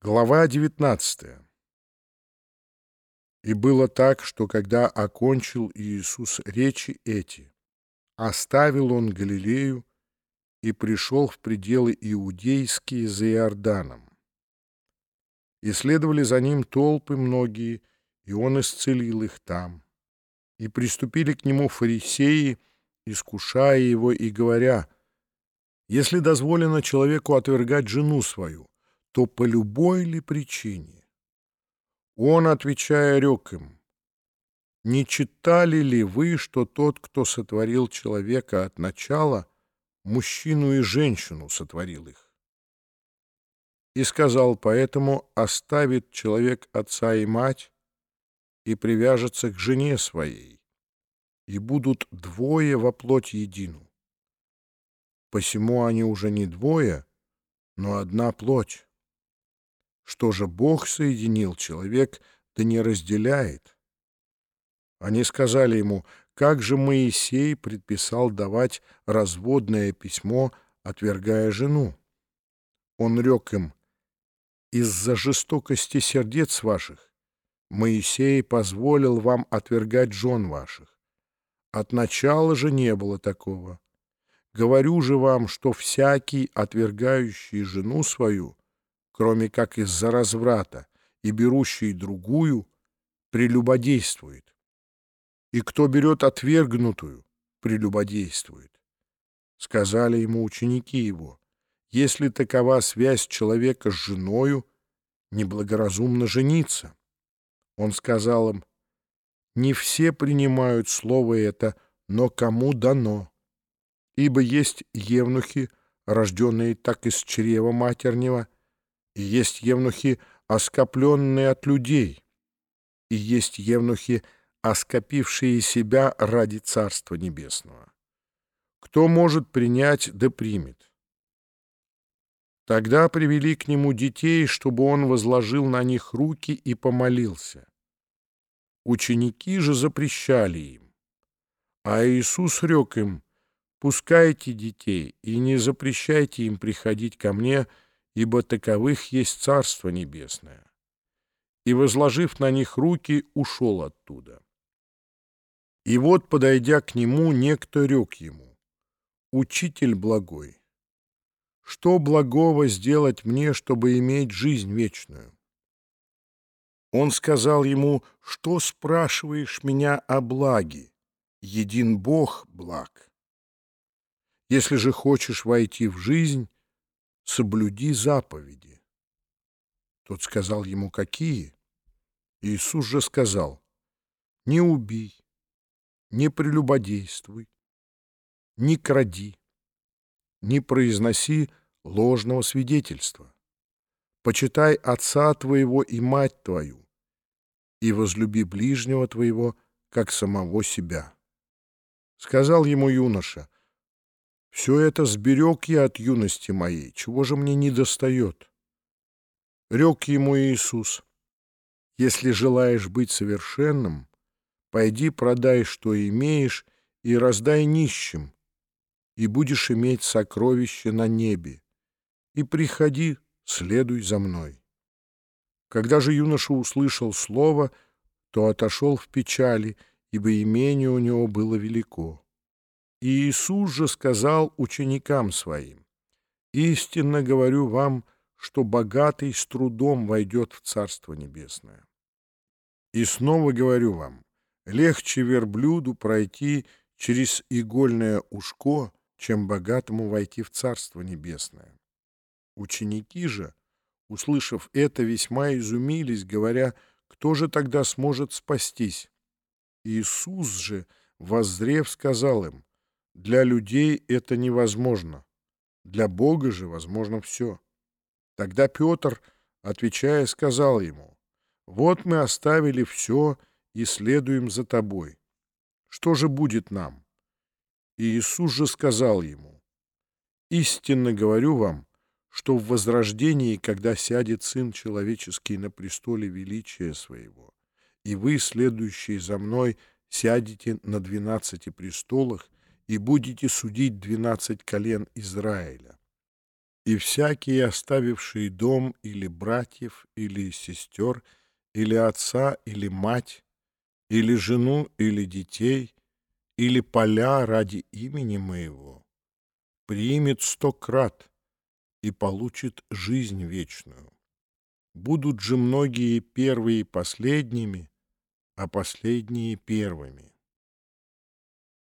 Глава 19. И было так, что когда окончил Иисус речи эти, оставил он Галилею и пришел в пределы иудейские за Иорданом. И следовали за ним толпы многие, и он исцелил их там. И приступили к нему фарисеи, искушая его и говоря: «Если дозволено человеку отвергать жену свою, то по любой ли причине?» Он, отвечая, рек им: «Не читали ли вы, что тот, кто сотворил человека от начала, мужчину и женщину сотворил их? И сказал: поэтому оставит человек отца и мать и привяжется к жене своей, и будут двое во плоть едину. Посему они уже не двое, но одна плоть. Что же Бог соединил, человек да не разделяет». Они сказали ему: «Как же Моисей предписал давать разводное письмо, отвергая жену?» Он рек им: «Из-за жестокости сердец ваших Моисей позволил вам отвергать жен ваших. От начала же не было такого. Говорю же вам, что всякий, отвергающий жену свою, кроме как из-за разврата, и берущий другую, прелюбодействует. И кто берет отвергнутую, прелюбодействует». Сказали ему ученики его: «Если такова связь человека с женою, неблагоразумно жениться». Он сказал им: «Не все принимают слово это, но кому дано. Ибо есть евнухи, рожденные так из чрева матернего, и есть евнухи, оскопленные от людей, и есть евнухи, оскопившие себя ради Царства Небесного. Кто может принять, да примет». Тогда привели к нему детей, чтобы он возложил на них руки и помолился. Ученики же запрещали им. А Иисус рек им: «Пускайте детей и не запрещайте им приходить ко мне, ибо таковых есть Царство Небесное». И, возложив на них руки, ушел оттуда. И вот, подойдя к нему, некто рек ему: «Учитель благой, что благого сделать мне, чтобы иметь жизнь вечную?» Он сказал ему: «Что спрашиваешь меня о благе? Един Бог благ. Если же хочешь войти в жизнь, соблюди заповеди». Тот сказал ему: «Какие?» Иисус же сказал: «Не убий, не прелюбодействуй, не кради, не произноси ложного свидетельства, почитай отца твоего и мать твою, и возлюби ближнего твоего, как самого себя». Сказал ему юноша: «Все это сберег я от юности моей, чего же мне недостает?» Рек ему Иисус: «Если желаешь быть совершенным, пойди продай, что имеешь, и раздай нищим, и будешь иметь сокровище на небе, и приходи, следуй за мной». Когда же юноша услышал слово, то отошел в печали, ибо имение у него было велико. И Иисус же сказал ученикам своим: «Истинно говорю вам, что богатый с трудом войдет в Царство Небесное. И снова говорю вам, легче верблюду пройти через игольное ушко, чем богатому войти в Царство Небесное». Ученики же, услышав это, весьма изумились, говоря: «Кто же тогда сможет спастись?» Иисус же, воззрев, сказал им: «Для людей это невозможно, для Бога же возможно все». Тогда Петр, отвечая, сказал ему: «Вот мы оставили все и следуем за тобой. Что же будет нам?» И Иисус же сказал ему: «Истинно говорю вам, что в возрождении, когда сядет Сын Человеческий на престоле величия Своего, и вы, следующие за Мной, сядете на 12 престолах и будете судить 12 колен Израиля. И всякий, оставивший дом или братьев, или сестер, или отца, или мать, или жену, или детей, или поля ради имени моего, примет 100 крат и получит жизнь вечную. Будут же многие первые последними, а последние первыми.